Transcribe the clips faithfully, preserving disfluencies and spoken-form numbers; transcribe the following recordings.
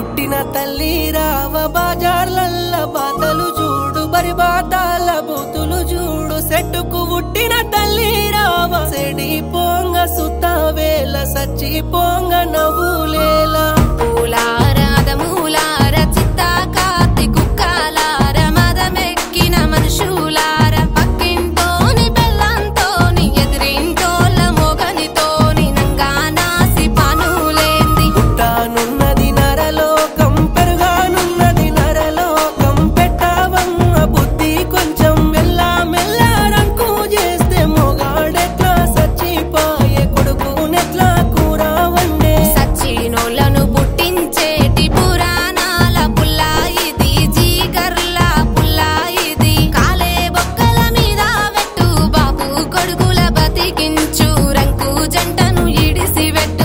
పుట్టిన తల్లి రావ బాజార్లల్ల బాతలు చూడు బరి బాతాల బూతులు చూడు సెట్టుకు పుట్టిన తల్లి రావ సెడి పోంగ సుత్త వేల సచ్చి పోంగ నవ్వులేల పూలారాద మూలార చిత్త కాతి కుక్కలార మదమెక్కిన మనుషులార పక్కింటోని బెల్లంతోని ఎదిరింటోళ్ళ మొగనితోని నంగా నాసి పనులేంది పుట్టానున్నది నరలోకం పెరుగానున్నది నరలోకం పెట్టవమ్మ బుద్ధి కొంచెం మెల్ల మెల్ల రంకు చేస్తే మొగాడెట్లా సచ్చిపాయే కొడుకునెట్లా కూర వండే సచ్చినోళ్ళను పుట్టించేటి పురాణాల పుల్ల ఇది జీగర్ల పుల్ల ఇది కాలే బొక్కల మీద వెట్టు బాబు కొడుకుల బతికించు రంకు జంటను ఇడిసి వెట్టు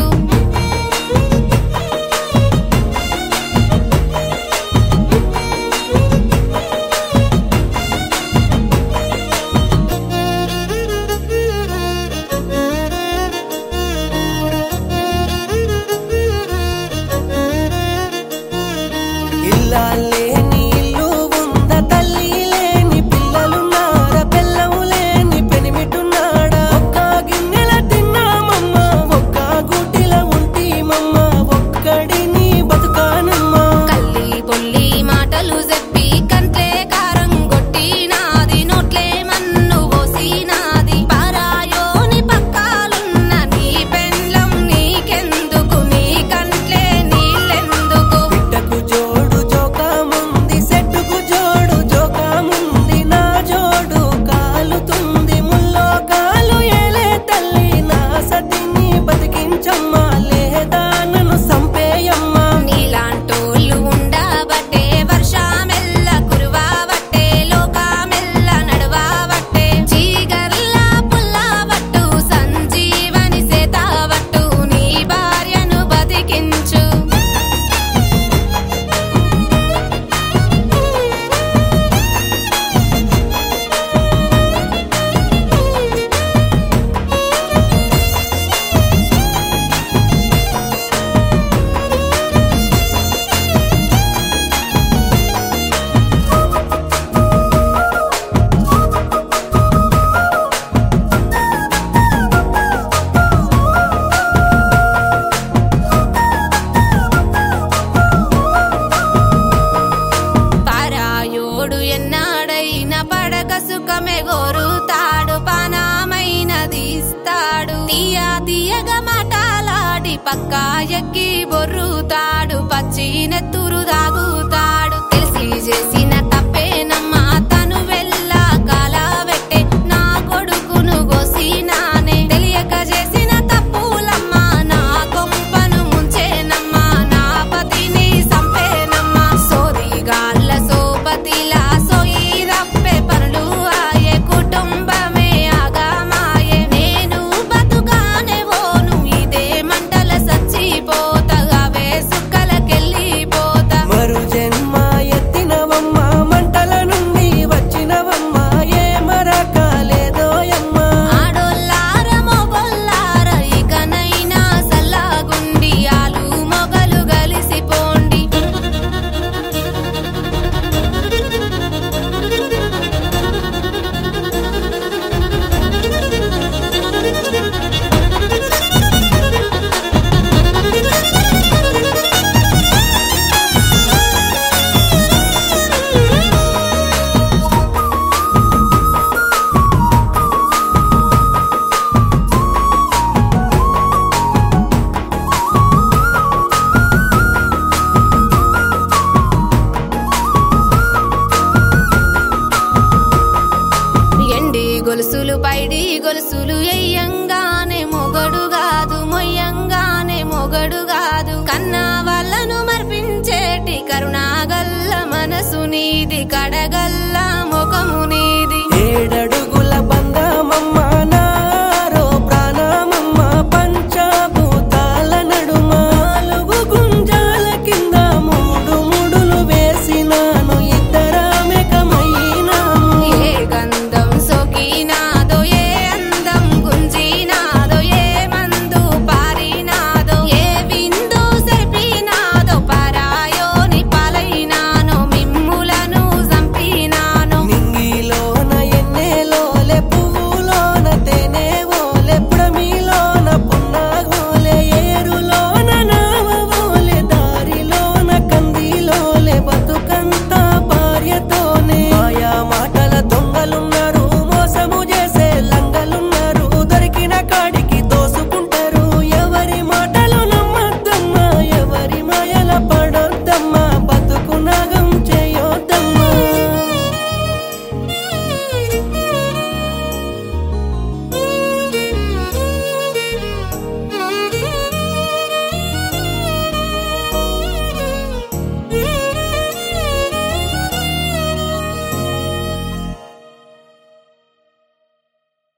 ఇల్లాలేని ఇల్లు ఉంద తల్లి లేని పిల్లలున్నార బెల్లము లేని పెనిమిటున్నాడ ఒక్క గిన్నెల తిన్నామమ్మ ఒక్క గుటిల ఉంటిమమ్మ ఒక్కడిని బతుకానమ్మ కల్లి పొల్లి మాటలు చెప్పి కంట్లే కారం కొట్టినాది నోట్లే మన్ను పోసినాది పారాయోని పక్కాలున్న నీ పెండ్లం నీకెందుకు నీ కంట్లే నీళ్ళెందుకు బిడ్డకు జోడు జోకముంది సెట్టుకు జోడు జోకముంది నా జోడు కాలుతుంది ముల్లో కాలు ఏలే తల్లి నా సతిని బతికించమ్మా లేదా నన్ను సంపేయమ్మా నీలాంటోళ్ళు ఉండబట్టే వర్షమెల్ల కురువబట్టే లోకమెల్ల నడవబట్టే చీగర్ల పుల్లబట్టు సంజీవని సేతబట్టు నీ భార్యను బతికించు పారాయోడు ఎన్నాడైనా పడక సుఖమే గోరుతాడు పానామైన తీస్తాడు తీయ తీయగా మాటలాడి పక్కా ఎక్కి బొర్రుతాడు పచ్చి నెత్తురు దాగుతాడు తెలిసి చేసిన తప్పేనమ్మా తను వెళ్ళ కాలబెట్టే నా కొడుకును గోసినానే తెలియక చేసిన తప్పులమ్మా నా కొంపను ముంచేనమ్మా నా పతిని సంపేనమ్మా సోదిగాళ్ళ సోపతిలా సోయి రప్పే పనులు ఆయే కుటుంబమే ఆగమాయే నేను బతుకానే ఓను ఇదే మంటల సచ్చిపోతగావే సుక్కలకెళ్ళిపోతా మరు జన్మ ఎత్తినవమ్మ మంటల నుండి వచ్చినవమ్మ ఏ మరక లేదోయమ్మ ఆడోళ్ళార మొగోళ్ళార ఇకనైనా సల్లాగుండి ఆలు మొగలు గలిసిపోండి ఎండి గొలుసులు పైడి గొలుసులు ఎయ్యంగానే మొగడు కాదు మొయ్యంగానే మొగడు కాదు కన్నా వాళ్ళను మర్పించేటి కరుణాగల్ల మనసు నీది కడగల్ల